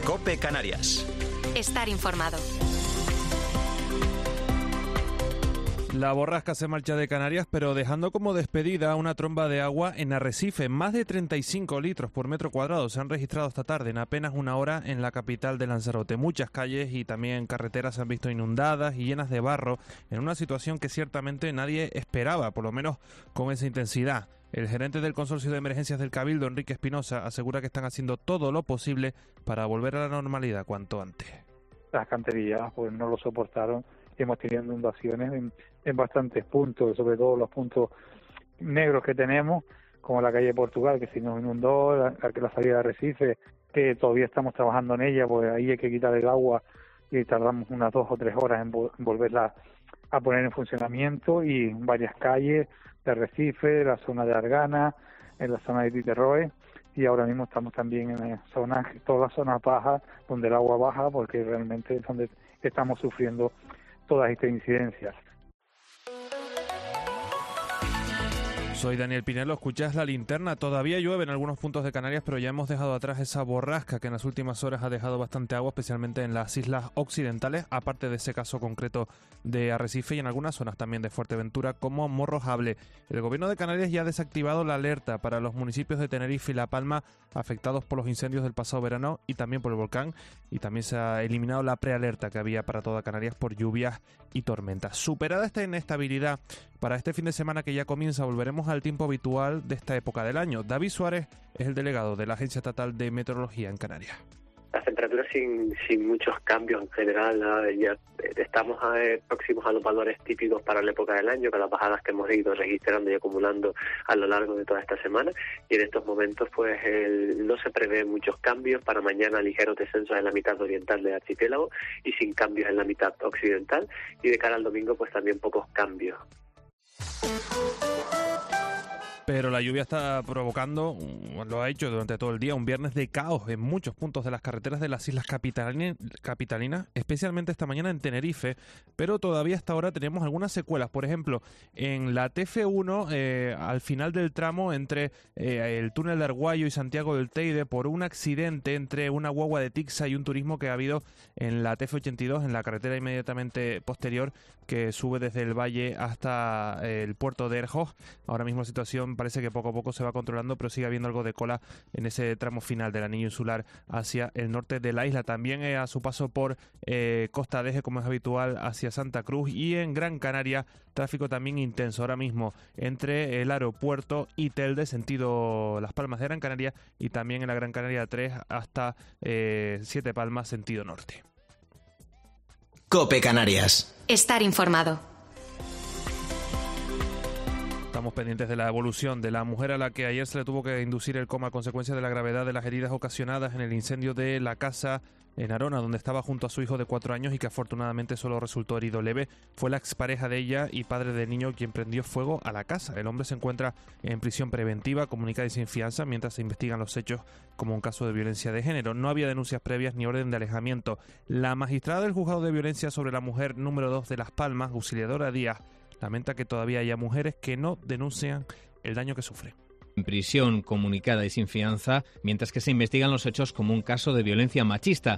COPE Canarias. Estar informado. La borrasca se marcha de Canarias, pero dejando como despedida una tromba de agua en Arrecife. Más de 35 litros por metro cuadrado se han registrado esta tarde en apenas una hora en la capital de Lanzarote. Muchas calles y también carreteras se han visto inundadas y llenas de barro, en una situación que ciertamente nadie esperaba, por lo menos con esa intensidad. El gerente del Consorcio de Emergencias del Cabildo, Enrique Espinosa, asegura que están haciendo todo lo posible para volver a la normalidad cuanto antes. Las canterillas pues no lo soportaron. Hemos tenido inundaciones en bastantes puntos, sobre todo los puntos negros que tenemos, como la calle Portugal, que se nos inundó, la salida de Arrecife, que todavía estamos trabajando en ella, pues ahí hay que quitar el agua y tardamos unas 2 o 3 horas en volverla a poner en funcionamiento, y varias calles de Arrecife, la zona de Argana, en la zona de Titerroe, y ahora mismo estamos también en zonas, todas las zonas bajas, donde el agua baja, porque realmente es donde estamos sufriendo todas estas incidencias. Soy Daniel Pinelo, escuchas La Linterna. Todavía llueve en algunos puntos de Canarias, pero ya hemos dejado atrás esa borrasca que en las últimas horas ha dejado bastante agua, especialmente en las islas occidentales, aparte de ese caso concreto de Arrecife, y en algunas zonas también de Fuerteventura, como Morrojable. El gobierno de Canarias ya ha desactivado la alerta para los municipios de Tenerife y La Palma afectados por los incendios del pasado verano y también por el volcán, y también se ha eliminado la prealerta que había para toda Canarias por lluvias y tormentas. Superada esta inestabilidad, para este fin de semana que ya comienza volveremos al tiempo habitual de esta época del año. David Suárez es el delegado de la Agencia Estatal de Meteorología en Canarias. Las temperaturas sin muchos cambios en general, ya estamos próximos a los valores típicos para la época del año, con las bajadas que hemos ido registrando y acumulando a lo largo de toda esta semana, y en estos momentos pues no se prevé muchos cambios. Para mañana ligeros descensos en la mitad oriental del archipiélago y sin cambios en la mitad occidental, y de cara al domingo pues también pocos cambios. Pero la lluvia está provocando, lo ha hecho durante todo el día, un viernes de caos en muchos puntos de las carreteras de las islas capitalinas, especialmente esta mañana en Tenerife, pero todavía hasta ahora tenemos algunas secuelas. Por ejemplo, en la TF1, al final del tramo entre el túnel de Arguayo y Santiago del Teide, por un accidente entre una guagua de Tixa y un turismo que ha habido en la TF82, en la carretera inmediatamente posterior que sube desde el valle hasta el puerto de Erjoj. Ahora mismo la situación parece que poco a poco se va controlando, pero sigue habiendo algo de cola en ese tramo final del anillo insular hacia el norte de la isla. También a su paso por Costa de Eje, como es habitual, hacia Santa Cruz, y en Gran Canaria tráfico también intenso ahora mismo entre el aeropuerto y Telde, sentido Las Palmas de Gran Canaria, y también en la Gran Canaria 3 hasta Siete Palmas, sentido norte. COPE Canarias. Estar informado. Estamos pendientes de la evolución de la mujer a la que ayer se le tuvo que inducir el coma a consecuencia de la gravedad de las heridas ocasionadas en el incendio de la casa en Arona, donde estaba junto a su hijo de 4 años y que afortunadamente solo resultó herido leve. Fue la expareja de ella y padre del niño quien prendió fuego a la casa. El hombre se encuentra en prisión preventiva, comunicada y sin fianza, mientras se investigan los hechos como un caso de violencia de género. No había denuncias previas ni orden de alejamiento. La magistrada del Juzgado de Violencia sobre la Mujer número 2 de Las Palmas, Auxiliadora Díaz, lamenta que todavía haya mujeres que no denuncian el daño que sufren. En prisión comunicada y sin fianza, mientras que se investigan los hechos como un caso de violencia machista.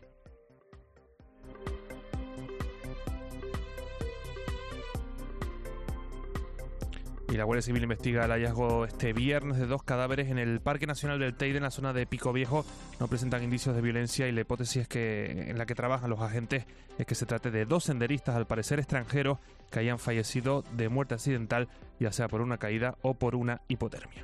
Y la Guardia Civil investiga el hallazgo este viernes de 2 cadáveres en el Parque Nacional del Teide, en la zona de Pico Viejo. No presentan indicios de violencia y la hipótesis en la que trabajan los agentes es que se trate de 2 senderistas, al parecer extranjeros, que hayan fallecido de muerte accidental, ya sea por una caída o por una hipotermia.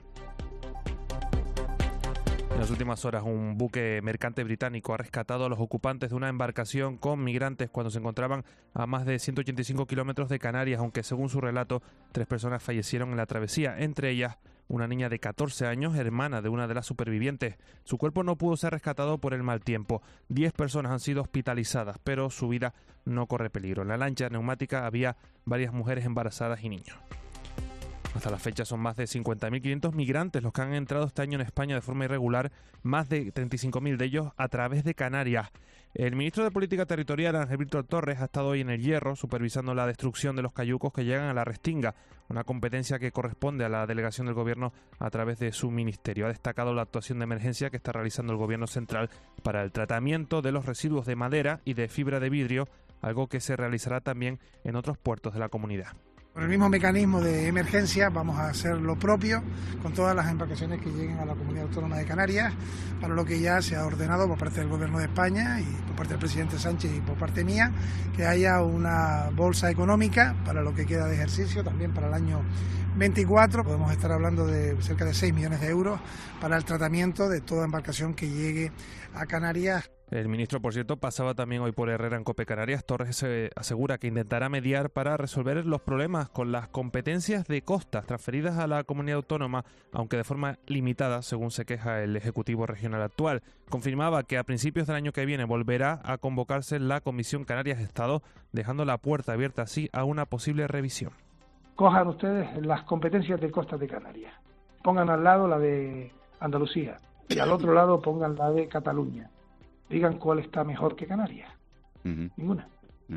En las últimas horas, un buque mercante británico ha rescatado a los ocupantes de una embarcación con migrantes cuando se encontraban a más de 185 kilómetros de Canarias, aunque según su relato, 3 personas fallecieron en la travesía, entre ellas una niña de 14 años, hermana de una de las supervivientes. Su cuerpo no pudo ser rescatado por el mal tiempo. 10 personas han sido hospitalizadas, pero su vida no corre peligro. En la lancha neumática había varias mujeres embarazadas y niños. Hasta la fecha son más de 50.500 migrantes los que han entrado este año en España de forma irregular, más de 35.000 de ellos a través de Canarias. El ministro de Política Territorial, Ángel Víctor Torres, ha estado hoy en El Hierro supervisando la destrucción de los cayucos que llegan a la Restinga, una competencia que corresponde a la delegación del Gobierno a través de su ministerio. Ha destacado la actuación de emergencia que está realizando el Gobierno central para el tratamiento de los residuos de madera y de fibra de vidrio, algo que se realizará también en otros puertos de la comunidad. Con el mismo mecanismo de emergencia vamos a hacer lo propio con todas las embarcaciones que lleguen a la Comunidad Autónoma de Canarias, para lo que ya se ha ordenado por parte del Gobierno de España y por parte del presidente Sánchez y por parte mía, que haya una bolsa económica para lo que queda de ejercicio, también para el año 24. Podemos estar hablando de cerca de 6 millones de euros para el tratamiento de toda embarcación que llegue a Canarias. El ministro, por cierto, pasaba también hoy por Herrera en COPE Canarias. Torres asegura que intentará mediar para resolver los problemas con las competencias de costas transferidas a la comunidad autónoma, aunque de forma limitada, según se queja el Ejecutivo Regional actual. Confirmaba que a principios del año que viene volverá a convocarse la Comisión Canarias-Estado, dejando la puerta abierta así a una posible revisión. Cojan ustedes las competencias de costas de Canarias, pongan al lado la de Andalucía y al otro lado pongan la de Cataluña. Digan cuál está mejor que Canarias. Ninguna.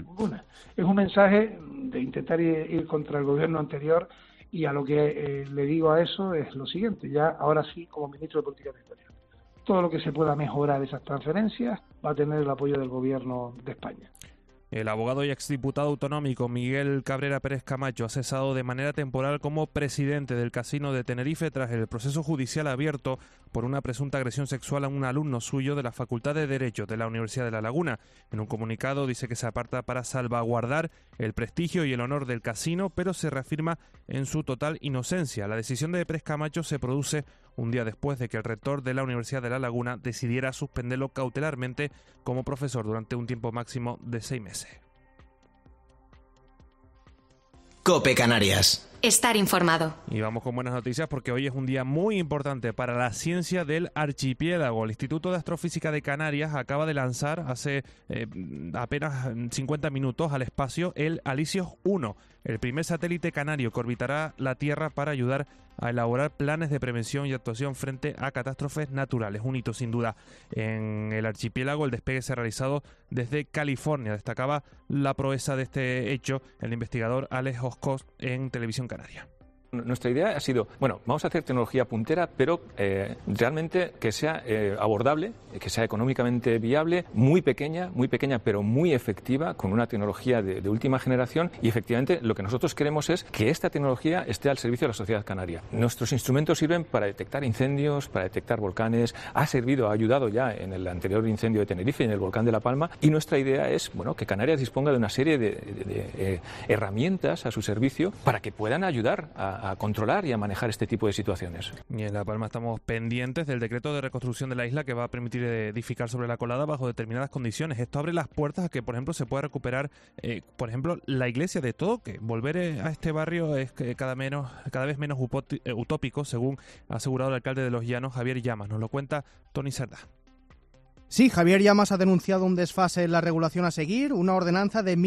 Es un mensaje de intentar ir contra el gobierno anterior, y a lo que le digo a eso es lo siguiente, ya ahora sí, como ministro de Política Territorial, todo lo que se pueda mejorar esas transferencias va a tener el apoyo del gobierno de España. El abogado y exdiputado autonómico Miguel Cabrera Pérez Camacho ha cesado de manera temporal como presidente del Casino de Tenerife tras el proceso judicial abierto por una presunta agresión sexual a un alumno suyo de la Facultad de Derecho de la Universidad de La Laguna. En un comunicado dice que se aparta para salvaguardar el prestigio y el honor del casino, pero se reafirma en su total inocencia. La decisión de Pérez Camacho se produce un día después de que el rector de la Universidad de La Laguna decidiera suspenderlo cautelarmente como profesor durante un tiempo máximo de 6 meses. COPE Canarias. Estar informado. Y vamos con buenas noticias porque hoy es un día muy importante para la ciencia del archipiélago. El Instituto de Astrofísica de Canarias acaba de lanzar hace apenas 50 minutos al espacio el Alicios 1, el primer satélite canario que orbitará la Tierra para ayudar a elaborar planes de prevención y actuación frente a catástrofes naturales. Un hito sin duda en el archipiélago. El despegue se ha realizado desde California. Destacaba la proeza de este hecho el investigador Alex Oscos en Televisión Canaria. Nuestra idea ha sido, vamos a hacer tecnología puntera, pero realmente que sea abordable, que sea económicamente viable, muy pequeña, pero muy efectiva, con una tecnología de última generación, y efectivamente lo que nosotros queremos es que esta tecnología esté al servicio de la sociedad canaria. Nuestros instrumentos sirven para detectar incendios, para detectar volcanes, ha ayudado ya en el anterior incendio de Tenerife y en el volcán de La Palma, y nuestra idea es, que Canarias disponga de una serie de herramientas a su servicio para que puedan ayudar a controlar y a manejar este tipo de situaciones. Y en La Palma estamos pendientes del decreto de reconstrucción de la isla que va a permitir edificar sobre la colada bajo determinadas condiciones. Esto abre las puertas a que, por ejemplo, se pueda recuperar, por ejemplo, la iglesia de Todoque. Volver a este barrio es cada vez menos utópico, según ha asegurado el alcalde de Los Llanos, Javier Llamas. Nos lo cuenta Tony Cerdá. Sí, Javier Llamas ha denunciado un desfase en la regulación a seguir, una ordenanza de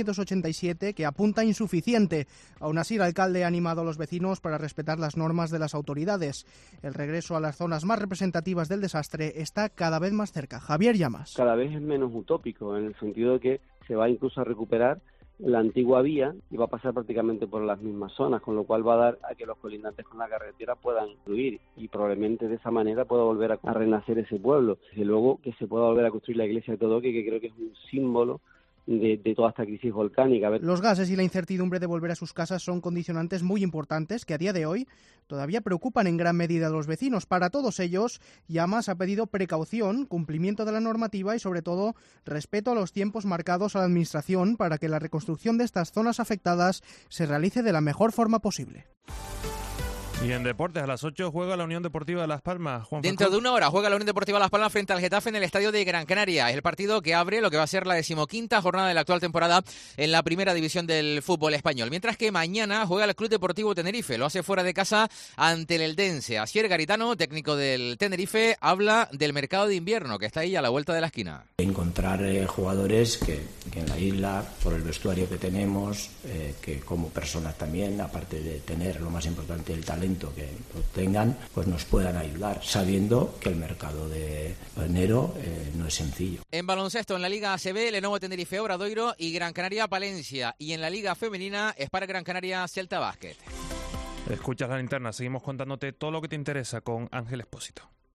1987 que apunta insuficiente. Aún así, el alcalde ha animado a los vecinos para respetar las normas de las autoridades. El regreso a las zonas más representativas del desastre está cada vez más cerca. Javier Llamas. Cada vez es menos utópico, en el sentido de que se va incluso a recuperar la antigua vía y va a pasar prácticamente por las mismas zonas, con lo cual va a dar a que los colindantes con la carretera puedan fluir y probablemente de esa manera pueda volver a renacer ese pueblo. Desde luego que se pueda volver a construir la iglesia de Todoque, que creo que es un símbolo de toda esta crisis volcánica. Los gases y la incertidumbre de volver a sus casas son condicionantes muy importantes que a día de hoy todavía preocupan en gran medida a los vecinos. Para todos ellos, Llamas ha pedido precaución, cumplimiento de la normativa y sobre todo respeto a los tiempos marcados a la Administración para que la reconstrucción de estas zonas afectadas se realice de la mejor forma posible. Y en deportes, a las 8 juega la Unión Deportiva de Las Palmas. Juan Dentro de una hora juega la Unión Deportiva Las Palmas frente al Getafe en el estadio de Gran Canaria. Es el partido que abre lo que va a ser la 15ª jornada de la actual temporada en la primera división del fútbol español. Mientras que mañana juega el Club Deportivo Tenerife. Lo hace fuera de casa ante el Eldense. Asier Garitano, técnico del Tenerife, habla del mercado de invierno que está ahí a la vuelta de la esquina. Encontrar jugadores que en la isla, por el vestuario que tenemos, que como personas también, aparte de tener lo más importante el talento que tengan, pues nos puedan ayudar, sabiendo que el mercado de enero no es sencillo. En baloncesto, en la Liga ACB, Lenovo Tenerife Obradoiro y Gran Canaria Palencia. Y en la Liga Femenina, Spar Gran Canaria Celta Basket. Escuchas La Linterna, seguimos contándote todo lo que te interesa con Ángel Expósito.